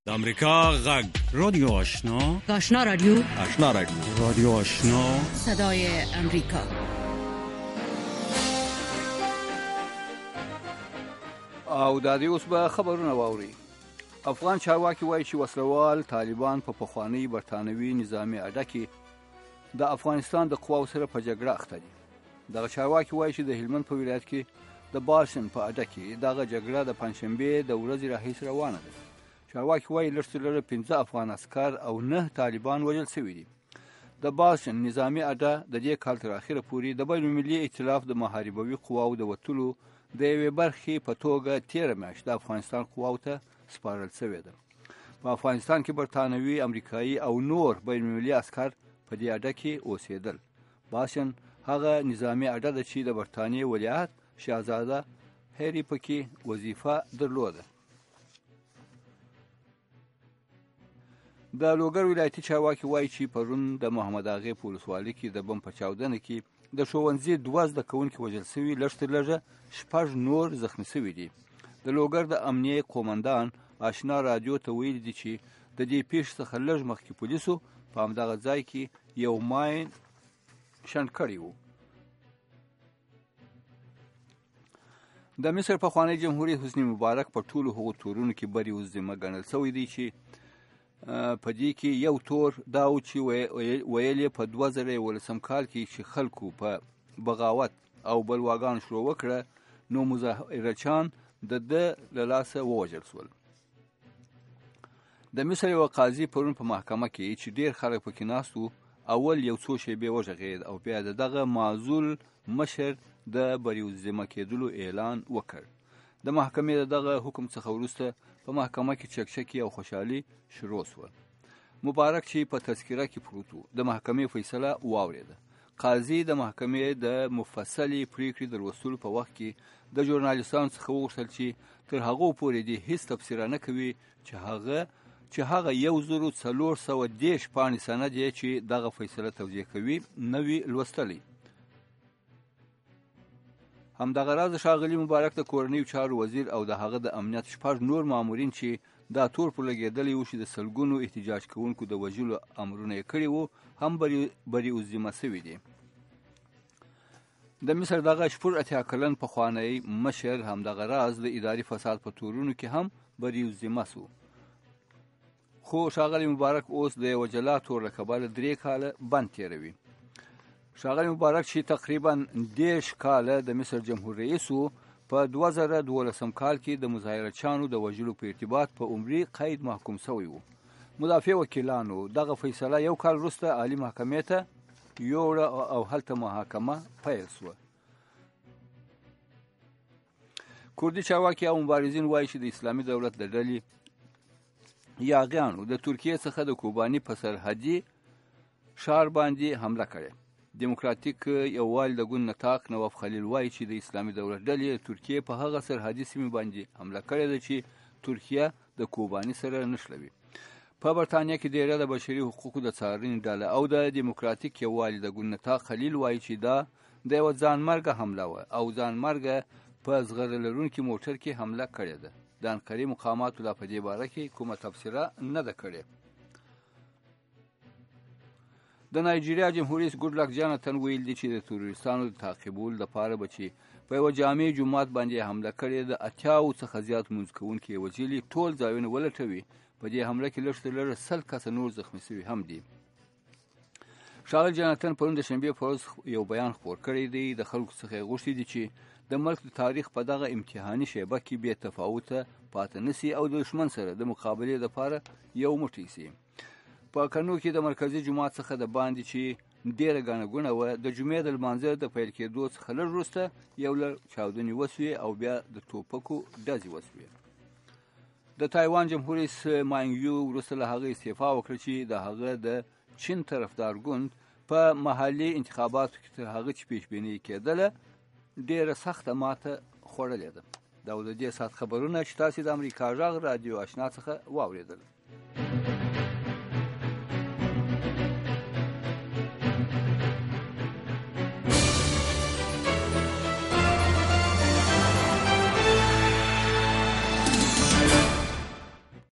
د امریکا غږ رادیو آشنا آشنا رادیو رادیو آشنا صدای امریکا. او د دې اوس به خبرونه واوري. افغان چارواکي وایي چې وسلوال طالبان په پخوانی برتانوي نظامي اډه کې د افغانستان د قواو سره په جګړه اخته دي. دغه چارواکي وایي چې د هلمند په ولایت کې د باشن په اډه کې دغه جګړه د پنځشنبې د ورځې راهیسې روانه ده. چارواکي وایي لږ تر لږه 15 افغان عسکر او 9 طالبان وژل شوي دي. د باشن نظامي اډه د دې کال تر اخره پورې د بین المللي ائتلاف د محاربوي قواو د وتلو د یوې برخې په توګه تېره میاشت د افغانستان قواو ته سپارل شوې ده. په افغانستان کې برتانوي، امریکایي او نور بین المللي عسکر په دې اډه کې اوسېدل. باشن هغه نظامي اډه ده چې د برتانیې ولیعهد شهزاده هری پکې وظیفه درلوده. د لوګر ولایتي چارواکي وایي چې پرون د محمد اغې په ولسوالۍ کې د بم په چاودنه کې د ښوونځي 2 زده کوونکي وژل شوي، لږ تر لږه 6 نور زخمي شوي دي. د لوګر د امنیې قومندان آشنا رادیو ته ویلي دي چې د دې پیښې څخه لږ مخکې پولیسو په همدغه ځای کې یو ماین شنډ کړی و. د مصر پخوانی جمهوریت حسني مبارک په ټولو هغو تورونو کې بری الذمه ګڼل شوی دی چې په دې کې یو تور دا و چې ویل یې په 2011 کال کې چې خلکو په بغاوت او بلواګان شروع وکړه نو مظاهرچیان د له لاسه ووژل شول. د مصر یو قاضي پرون په محکمه کې چې ډیر خلک پکې ناست وو اول یو څو شیبې وژغېد او بیا دغه معزول مشر د بری الذمه کېدلو اعلان وکړ. د محکمې دغه حکم څخه وروسته په محکمه کې چکچکي او خوشحالي شروع شوه. مبارک چې په تذکره کې پروت و د محکمې فیصله واورېده. قاضي د محکمې د مفصلې پریکړې د لوستلو په وخت کې د ژورنالیستانو څخه وغوښتل چې تر هغو پورې دې هیڅ تبصره نه کوي چې هغه 1410 پاڼې سند یې چې دغه فیصله توضیح کوي نه وي لوستلی. همدغه راز ښاغلي مبارک د کورنیو چارو وزیر او د هغه د امنیت 6 نور مامورین چې دا تور پر لګېدلی و چې د سلګونو احتجاج کوونکو د وژلو امرونه یې کړي وو هم بری الذمه شوي دي. د مصر دغه 80 کلن پخوانی مشر همدغه راز د اداري فساد په تورونو کې هم بری الذمه شو. خو ښاغلي مبارک اوس د یوه جلا تور له کبله 3 کاله بند تېروي. ښاغلي مبارک چې تقریبا 10 کاله د مصر جمهور رئیس و په 2012 کال کې د مظاهرچیانو د وژلو په ارتباط په عمري قید محکوم شوی و. مدافع وکیلانو دغه فیصله یو کال وروسته عالی محکمې ته یوړه او هلته محاکمه پیل شوه. کردي چارواکي او مبارزین وایي چې د اسلامي دولت د ډلې یاغیانو د ترکیې څخه د کوباني په سرحدي ښار باندې حمله کړې. دیموکراتیک یووالي د ګوند نطاق نواف خلیل وایي چې د اسلامي دولت ډلې د ترکیې په هغه سرحدي سیمې باندې حمله کړې ده چې ترکیه د کوباني سره نښلوي. په برتانیا کې ډیره د بشري حقوقو د څارنې ډله او د دیموکراتیک یووالي د ګوند نطاق خلیل وایي چې دا د یوه ځانمرګه حمله وه او ځانمرګه په زغره لرونکي موټر کې حمله کړې ده. د انقرې مقاماتو لا په دې باره کې کومه تبصره نه ده کړې. د نایجیریا جمهور رئیس ګودلک جاناتن ویل دي چې د تروریستانو د تعقیبولو لپاره به چې په یوه جامع جومات باندې حمله کړې د 80 څخه زیات لمونځ کوونکي یې وژلي ټول ځایونه ولټوي. په دې حمله کې لږ تر لږه 100 کسه نور زخمي شوي هم دي. ښاغلي جاناتن پرون د شنبې په ورځ یو بیان خپور کړی دی. د خلکو څخه یې غوښتي دي چې د ملک د تاریخ په دغه امتحاني شیبه کې بې تفاوته پاتې نشي او د دښمن سره د مقابلې لپاره یو موټی شي. په کنو کې د مرکزي جومات څخه د باندې چې ډیره ګڼه ګوڼه وه د جمعې د لمانځه د پیل کېدو څخه لږ وروسته یو لړ چاودنې وسوې او بیا د توپکو ډزې وسوې. د تایوان جمهور رئیس ماینګ یو وروسته له هغه استعفا وکړه چې د هغه د چین طرفدار ګوند په محلي انتخاباتو کې تر هغه چې پیشبیني کېدله ډیره سخته ماته خوړلې ده. دا د دې ساعت خبرونه چې تاسې د امریکا غږ رادیو آشنا څخه واورېدل.